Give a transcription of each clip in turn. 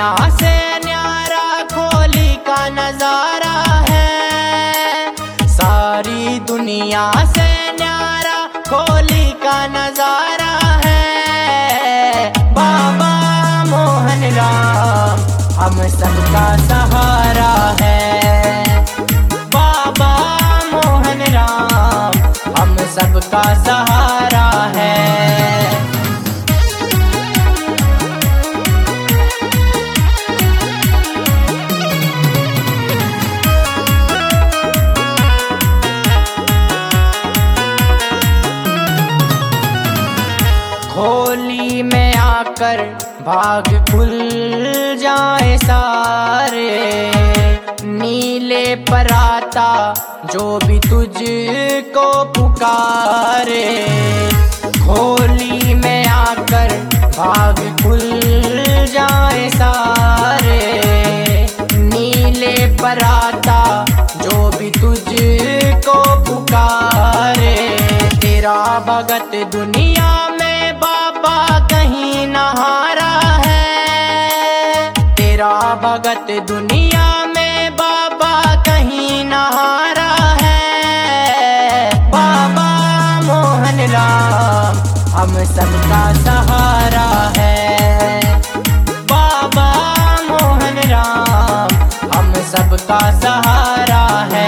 दुनिया से न्यारा खोली का नजारा है। सारी दुनिया से न्यारा खोली का नजारा है। बाबा मोहन राम हम सबका सहारा है। बाबा मोहन राम हम सबका सहारा है। होली में आकर भाग खुल जाए सारे, नीले पराता जो भी तुझको पुकारे। होली में आकर भाग खुल जाए सारे, नीले पराता जो भी तुझको पुकारे। तेरा भगत दुनिया में बाबा कहीं नहारा है। तेरा भगत दुनिया में बाबा कहीं नहारा है। बाबा मोहन राम हम सबका सहारा है। बाबा मोहन राम हम सबका सहारा है।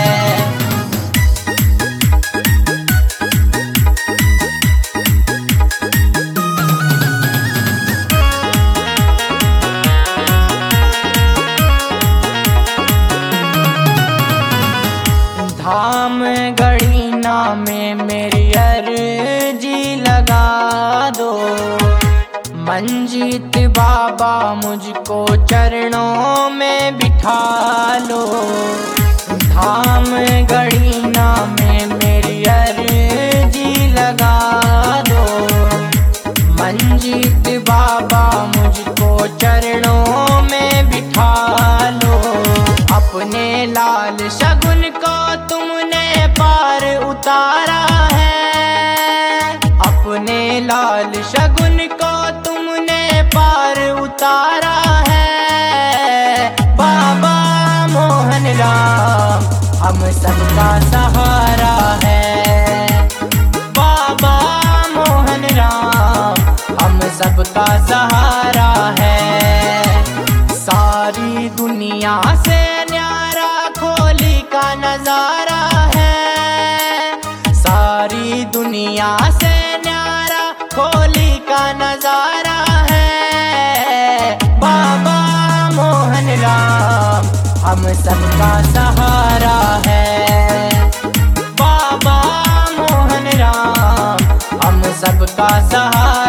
धाम गढ़ीना में मेरी अर्जी लगा दो। मंजीत बाबा मुझको चरणों में बिठा लो। धाम गढ़ीना में मेरी अर्जी लगा दो। मंजीत बाबा मुझको चरणों में बिठा लो। अपने लाल शगुन को तुमने पार उतारा है। अपने लाल शगुन को तुमने पार उतारा है। बाबा मोहन राम हम सबका सहारा है। बाबा मोहन राम हम सबका सहारा है। सारी दुनिया से न्यारा खोली का नजारा है। सारी दुनिया से न्यारा खोली का नजारा है। बाबा मोहन राम हम सबका सहारा है। बाबा मोहन राम हम सबका सहारा